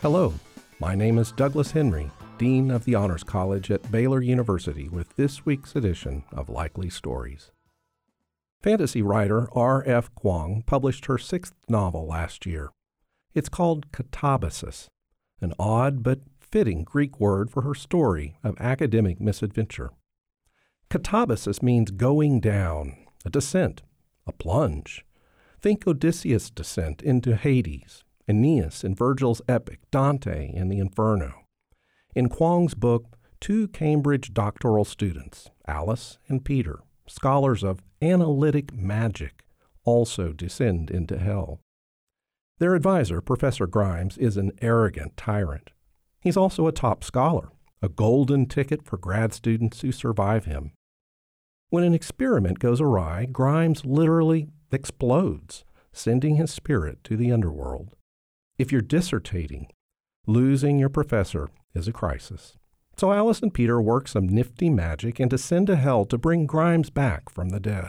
Hello, my name is Douglas Henry, Dean of the Honors College at Baylor University, with this week's edition of Likely Stories. Fantasy writer R.F. Kuang published her sixth novel last year. It's called Katabasis, an odd but fitting Greek word for her story of academic misadventure. Katabasis means going down, a descent, a plunge. Think Odysseus' descent into Hades, Aeneas in Virgil's epic, Dante in the Inferno. In Kuang's book, two Cambridge doctoral students, Alice and Peter, scholars of analytic magic, also descend into hell. Their advisor, Professor Grimes, is an arrogant tyrant. He's also a top scholar, a golden ticket for grad students who survive him. When an experiment goes awry, Grimes literally explodes, sending his spirit to the underworld. If you're dissertating, losing your professor is a crisis. So Alice and Peter work some nifty magic and descend to hell to bring Grimes back from the dead.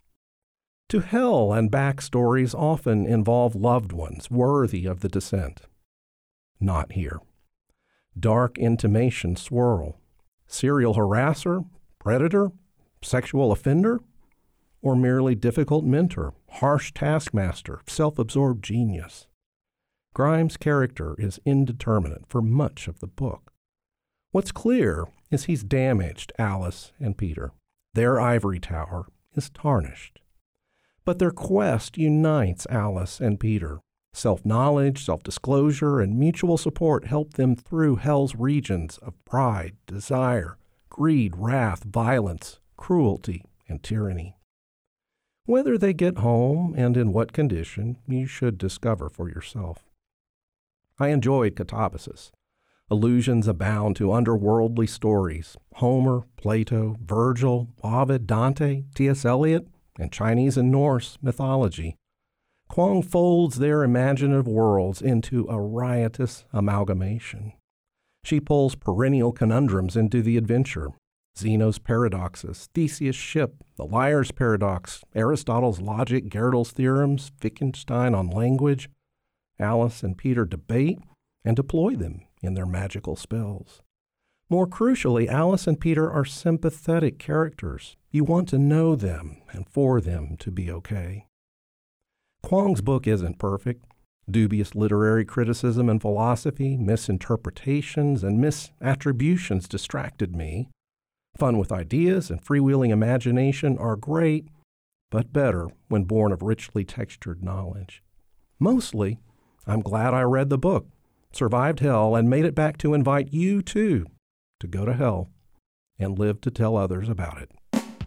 To hell and back stories often involve loved ones worthy of the descent. Not here. Dark intimations swirl. Serial harasser, predator, sexual offender, or merely difficult mentor, harsh taskmaster, self-absorbed genius. Grimes' character is indeterminate for much of the book. What's clear is he's damaged Alice and Peter. Their ivory tower is tarnished. But their quest unites Alice and Peter. Self-knowledge, self-disclosure, and mutual support help them through hell's regions of pride, desire, greed, wrath, violence, cruelty, and tyranny. Whether they get home and in what condition, you should discover for yourself. I enjoyed Katabasis. Allusions abound to underworldly stories: Homer, Plato, Virgil, Ovid, Dante, T.S. Eliot, and Chinese and Norse mythology. Kuang folds their imaginative worlds into a riotous amalgamation. She pulls perennial conundrums into the adventure: Zeno's paradoxes, Theseus' ship, the liar's paradox, Aristotle's logic, Gödel's theorems, Wittgenstein on language. Alice and Peter debate and deploy them in their magical spells. More crucially, Alice and Peter are sympathetic characters. You want to know them and for them to be okay. Kuang's book isn't perfect. Dubious literary criticism and philosophy, misinterpretations, and misattributions distracted me. Fun with ideas and freewheeling imagination are great, but better when born of richly textured knowledge. Mostly, I'm glad I read the book, survived hell, and made it back to invite you, too, to go to hell and live to tell others about it.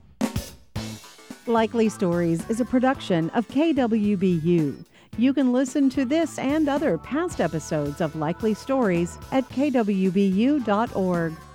Likely Stories is a production of KWBU. You can listen to this and other past episodes of Likely Stories at kwbu.org.